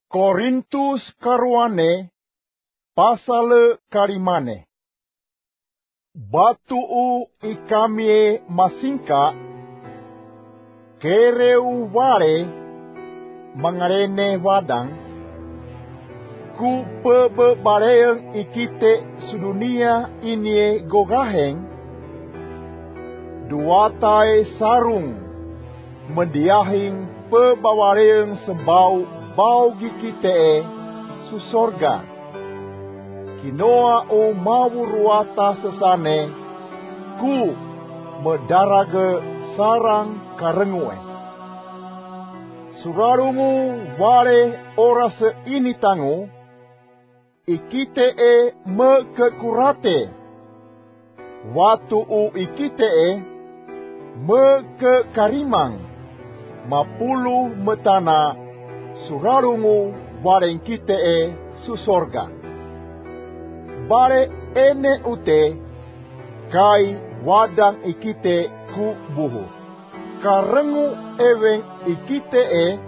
Korintus karuane pasal karimane. Batu ikamie masingka kereu ware mangarene wadang ku pebebareeng ikite sudunia inie gogaheng duatai sarung mendiahing pebawareeng sebau bau gikite susorga kinoa o mawuruata sesane ku medarage sarang karengue surarungu ware ora seini tangu ikite mekekurate watu u ikite mekekarimang mapulu metana surarungu wareng kite susorga bare ene ute kai wadang ikite ku buhu karengu eweng ikite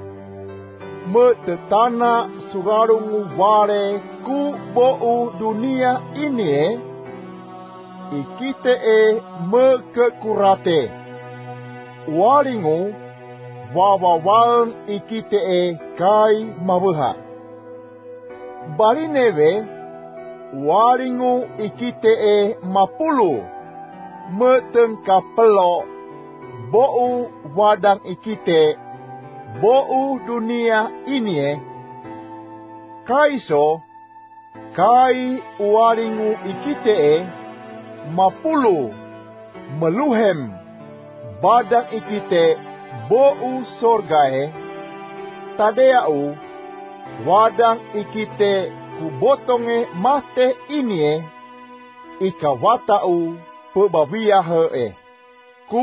metetana surarungu ware ku bou dunia ini ikite mekekurate waringu wawawang ikite kai mabuha balineve waringu ikite mapulu metengkapelo bou wadang ikite bou dunia ini kaiso kai waringu ikite mapulu meluhem badang ikite bou sorgae tadeau wadang ikite kubotonge mate inie ikawatau pebawiahe ku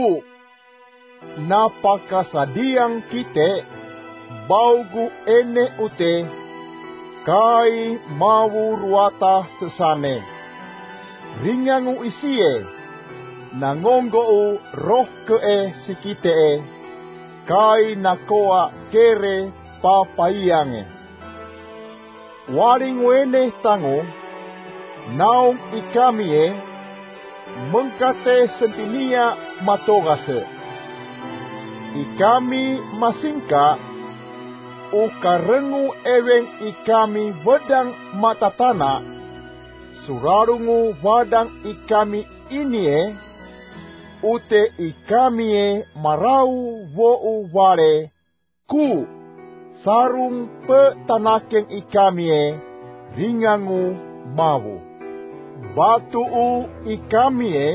napakasadiang kite baugu ene ute kai mawuruata sesane ringangu isie nangongo roh ke sikite kai nakoa kere papaiange waring wene tangu naung ikamie mengkate sentinia matogase ikami masingka ukarengu eweng ikami wedang matatana surarungu wadang ikami inie ute ikamie marau wou ware ku sarung petanakeng ikamie ringangu mawu batu ikamie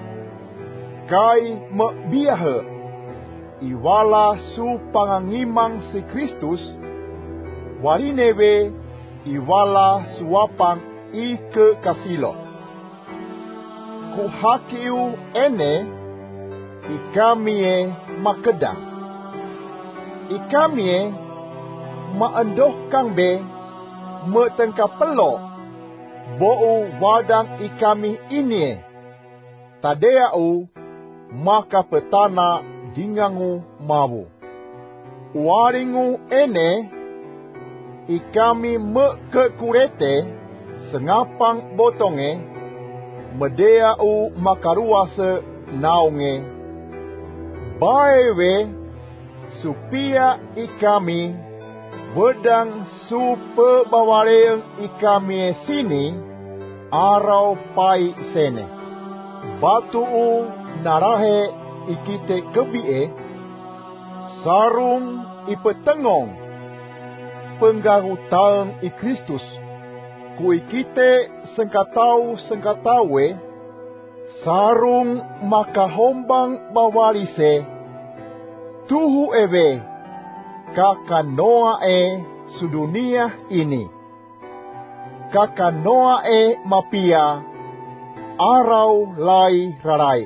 kai mebiahe iwala su pangangimang si Kristus warinebe iwala suapang ike kasilo ku hakiu ene ikamie makedang ikamie maendoh kang be metengkapelo bou wadang ikami ini tadeau maka petana dingangu mawu waringu ene ikami mekekurete sengapang botonge medeau makaruase naunge baewe supia ikami wedang supe bawareeng ikami sini arau pai sene batu narahe ikite kebie sarung ipetengong penggahutang i Kristus ku ikite sengkatawe sarung makahombang bawalise tuhu ewe kakanoa sudunia ini kakanoa mapia arau lai rarai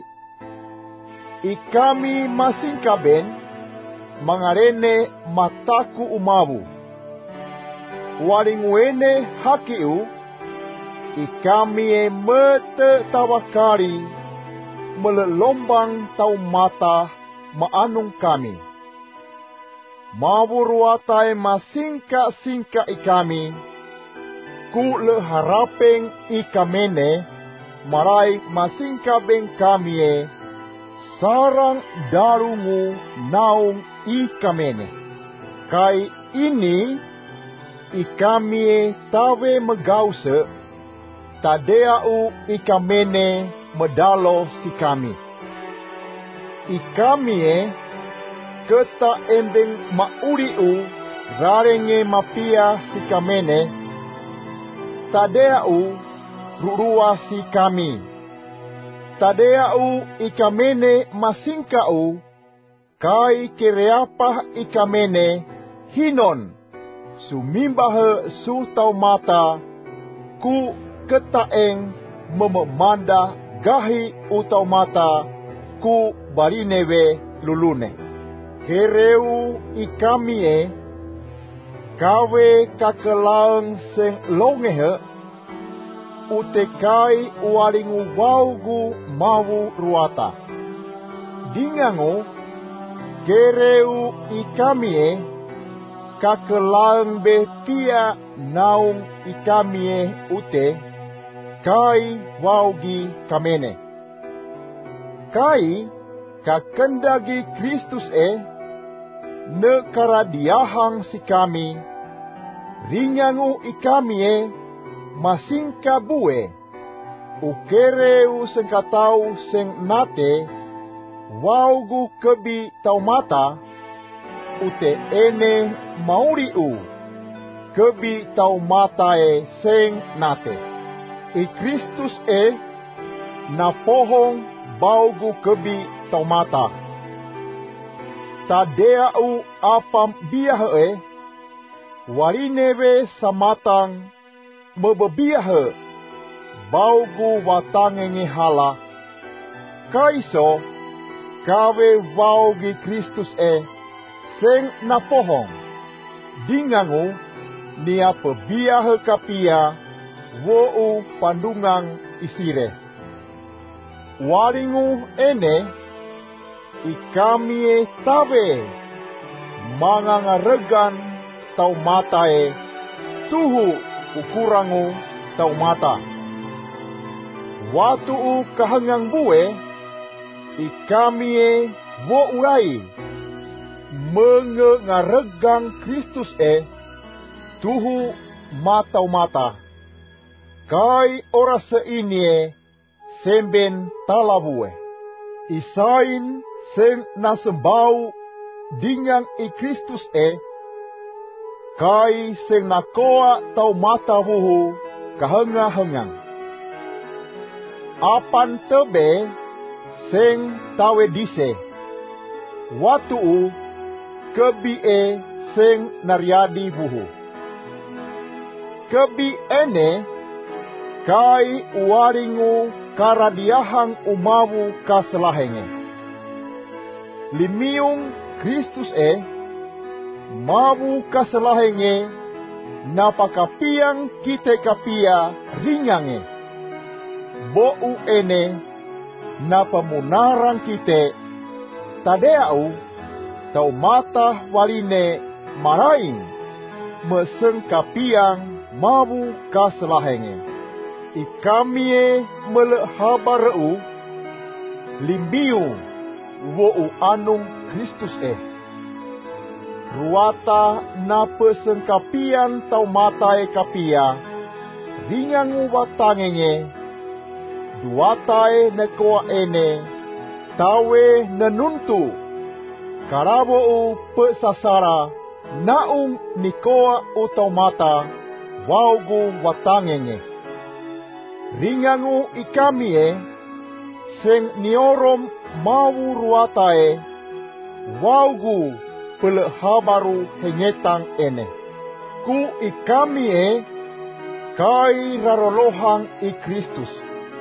ikami masingkaben mangarene mataku umawu waringwene hakiu ikami mete tawakari melelombang tau mata maanung kami mawuruatai masingka-singka ikami, ku le harapeng ikamene, marai masingka beng kami sarang darungu naung ikamene. Kai ini ikami tawe megause, tadeau ikamene medalo si kami. Ikami keta embeng mauriu rarenge mapia si kamene, tadeau rurua si kami. Tadeau ikamene masingkau, kai kereapah ikamene hinon, sumimbahe su taumata, ku ketaeng mememanda gahi utaumata, ku barinewe lulune. Kereu ikamie, kawe kakelaeng seng longehe, utekai ualingu waugu mawu ruata. Dingangu, kereu ikamie, kakelaeng be pia naung ikamie ute, kai waugi kamene. Kai kakendagi Kristus ne karadiahang si kami, ringangu ikamie masingka bue, ukereu sengkatau seng nate, waugu kebi taumata, ute ene mauriu, kebi taumatae seng nate. I Kristus na pohong baugu kebi taumata. Tadeau apam biahe, warinewe samatang mebebiahe, baugu watangenge hala, kaiso kawe waugi Kristus seng na pohong. Dingangu nia pebiahe kapia, wou pandungang isire. Waringu ene, ikamie tawe, mangangaregan taumatae, tuhu ukurangu taumata. Watu kahangang bue, ikamie wourai, mengangaregang Kristus tuhu mataumata. Kai ora seinie, semben talabue. Isain seng nasembau dingang i Kristus kai seng nakoa taumata wuhu kahenga-hengang. Apan tebe seng tawe dise, watu kebi seng nariadi wuhu. Kebi ene kai uaringu karadiahang umawu kaselahenge. Limiung Kristus mawu kaselahenge, napakapiang kite kapia ringange. Bou ene napamunarang kite, tadeau taumata waline maraing, meseng kapiang mawu kaselahenge. Ikamie melehabareu, limbiu wou anung Kristus ruata na pesengkapian taumatae kapia, ringangu watangenge, duatae nekoa ene, tawe nenuntu, karabou pesasara, naung nikoa utaumata, waugu watangenge. Ringangu ikamie, seng niorom mawu ruatae, waugu pelehabaru hengetang ene. Ku ikamie, kai rarolohang i Kristus.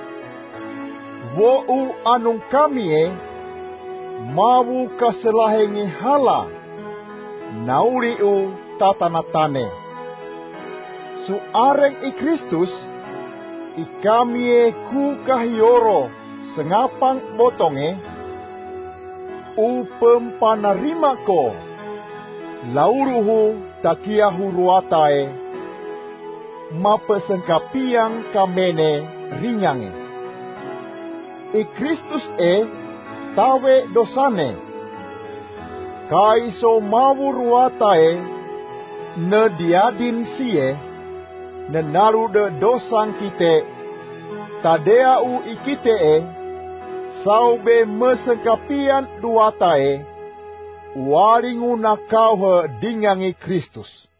Wou anung kamie, mawu kaselahengi hala, nauriu tatanatane. Su areng i Kristus, ikamie ku kahioro sengapang botonge, upem panarimako, lauruhu takiahu ruatae, mapesengkapiang kamene rinyange. I Kristus tawe dosane, kaiso mawu ruatae ne diadin sie, nenaru de dosang kite, tadeau ikite saube mesengkapian duatae, waringu nakau he dingangi Kristus.